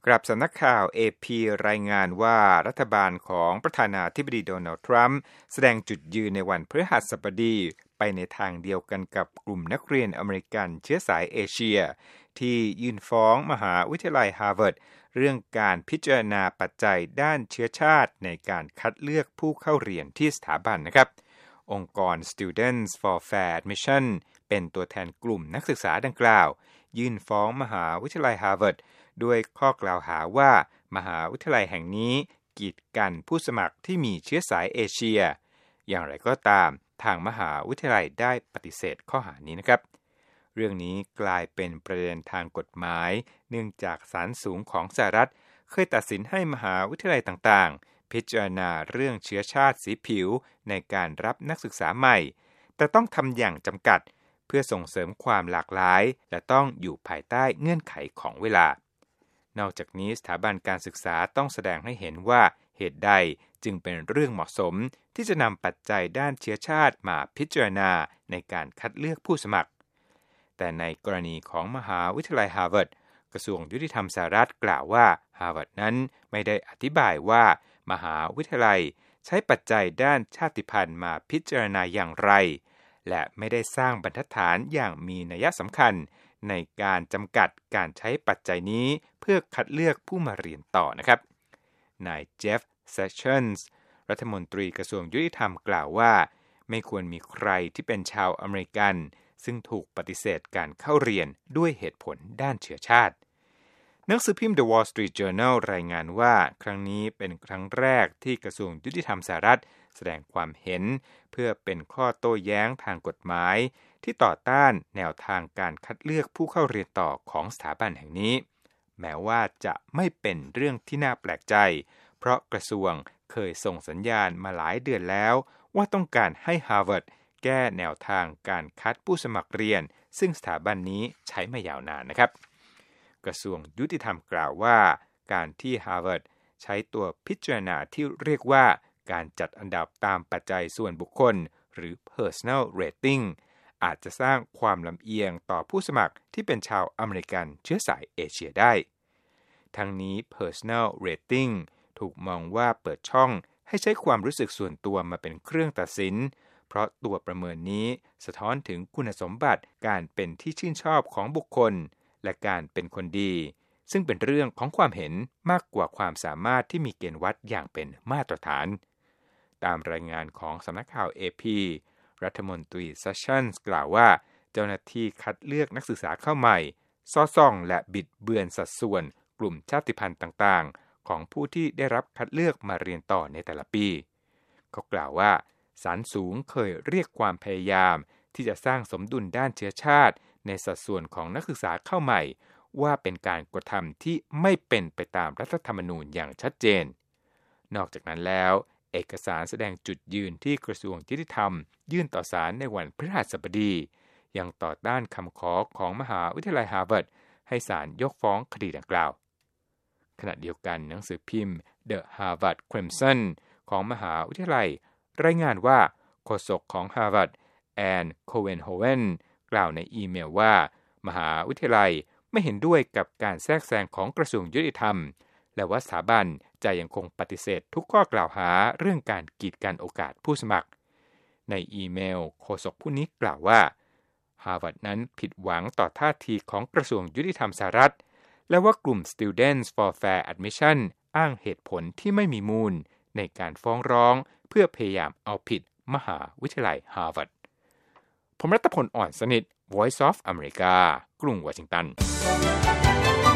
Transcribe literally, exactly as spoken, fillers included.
ครับสำนักข่าว เอ พี รายงานว่ารัฐบาลของประธานาธิบดีโดนัลด์ทรัมป์แสดงจุดยืนในวันพฤหัสบดีไปในทางเดียวกันกับกลุ่มนักเรียนอเมริกันเชื้อสายเอเชียที่ยื่นฟ้องมหาวิทยาลัยฮาร์วาร์ดเรื่องการพิจารณาปัจจัยด้านเชื้อชาติในการคัดเลือกผู้เข้าเรียนที่สถาบันนะครับองค์กร Students for Fair Admission เป็นตัวแทนกลุ่มนักศึกษาดังกล่าวยื่นฟ้องมหาวิทยาลัยฮาร์วาร์ดด้วยข้อกล่าวหาว่ามหาวิทยาลัยแห่งนี้กีดกันผู้สมัครที่มีเชื้อสายเอเชียอย่างไรก็ตามทางมหาวิทยาลัยได้ปฏิเสธข้อหานี้นะครับเรื่องนี้กลายเป็นประเด็นทางกฎหมายเนื่องจากศาลสูงของสหรัฐเคยตัดสินให้มหาวิทยาลัยต่างๆพิจารณาเรื่องเชื้อชาติสีผิวในการรับนักศึกษาใหม่แต่ต้องทำอย่างจำกัดเพื่อส่งเสริมความหลากหลายและต้องอยู่ภายใต้เงื่อนไขของเวลานอกจากนี้สถาบันการศึกษาต้องแสดงให้เห็นว่าเหตุใดจึงเป็นเรื่องเหมาะสมที่จะนำปัจจัยด้านเชื้อชาติมาพิจารณาในการคัดเลือกผู้สมัครแต่ในกรณีของมหาวิทยาลัยฮาร์วาร์ดกระทรวงยุติธรรมสหรัฐกล่าวว่าฮาร์วาร์ดนั้นไม่ได้อธิบายว่ามหาวิทยาลัยใช้ปัจจัยด้านชาติพันธุ์มาพิจารณาอย่างไรและไม่ได้สร้างบรรทัดฐานอย่างมีนัยสำคัญในการจำกัดการใช้ปัจจัยนี้เพื่อคัดเลือกผู้มาเรียนต่อนะครับนายเจฟเซสชั่นส์รัฐมนตรีกระทรวงยุติธรรมกล่าวว่าไม่ควรมีใครที่เป็นชาวอเมริกันซึ่งถูกปฏิเสธการเข้าเรียนด้วยเหตุผลด้านเชื้อชาติหนังสือพิมพ์ The Wall Street Journal รายงานว่าครั้งนี้เป็นครั้งแรกที่กระทรวงยุติธรรมสหรัฐแสดงความเห็นเพื่อเป็นข้อโต้แย้งทางกฎหมายที่ต่อต้านแนวทางการคัดเลือกผู้เข้าเรียนต่อของสถาบันแห่งนี้แม้ว่าจะไม่เป็นเรื่องที่น่าแปลกใจเพราะกระทรวงเคยส่งสัญญาณมาหลายเดือนแล้วว่าต้องการให้ฮาร์วาร์ดแก้แนวทางการคัดผู้สมัครเรียนซึ่งสถาบันนี้ใช้มายาวนานนะครับกระทรวงยุติธรรมกล่าวว่าการที่ฮาร์วาร์ดใช้ตัวพิจารณาที่เรียกว่าการจัดอันดับตามปัจจัยส่วนบุคคลหรือ personal rating อาจจะสร้างความลำเอียงต่อผู้สมัครที่เป็นชาวอเมริกันเชื้อสายเอเชียได้ทั้งนี้ personal rating ถูกมองว่าเปิดช่องให้ใช้ความรู้สึกส่วนตัวมาเป็นเครื่องตัดสินเพราะตัวประเมินนี้สะท้อนถึงคุณสมบัติการเป็นที่ชื่นชอบของบุคคลและการเป็นคนดีซึ่งเป็นเรื่องของความเห็นมากกว่าความสามารถที่มีเกณฑ์วัดอย่างเป็นมาตรฐานตามรายงานของสำนักข่าว เอ พี รัฐมนตรีเซสชั่นส์กล่าวว่าเจ้าหน้าที่คัดเลือกนักศึกษาเข้าใหม่ซ่อซ่องและบิดเบือนสัดส่วนกลุ่มชาติพันธุ์ต่างๆของผู้ที่ได้รับคัดเลือกมาเรียนต่อในแต่ละปีเขากล่าวว่าศาลสูงเคยเรียกความพยายามที่จะสร้างสมดุลด้านเชื้อชาติในสัดส่วนของนักศึกษาเข้าใหม่ว่าเป็นการกระทำที่ไม่เป็นไปตามรัฐธรรมนูญอย่างชัดเจนนอกจากนั้นแล้วเอกสารแสดงจุดยืนที่กระทรวงยุติธรรมยื่นต่อศาลในวันพฤหัสบดียังต่อต้านคำขอของมหาวิทยาลัยฮาร์วาร์ดให้ศาลยกฟ้องคดีดังกล่าวขณะเดียวกันหนังสือพิมพ์ The Harvard Crimson ของมหาวิทยาลัยรายงานว่าโฆษกของฮาร์วาร์ดแอนโคเวนโฮเวนกล่าวในอีเมลว่ามหาวิทยาลัยไม่เห็นด้วยกับการแทรกแซงของกระทรวงยุติธรรมและว่าสถาบันจะยังคงปฏิเสธทุกข้อกล่าวหาเรื่องการกีดกันโอกาสผู้สมัครในอีเมลโฆษกผู้นี้กล่าวว่าฮาร์วาร์ดนั้นผิดหวังต่อท่าทีของกระทรวงยุติธรรมสหรัฐและว่ากลุ่ม Students for Fair Admission อ้างเหตุผลที่ไม่มีมูลในการฟ้องร้องเพื่อพยายามเอาผิดมหาวิทยาลัยฮาร์วาร์ดผมรัตพล อ่อนสนิท Voice of America กรุงวอชิงตัน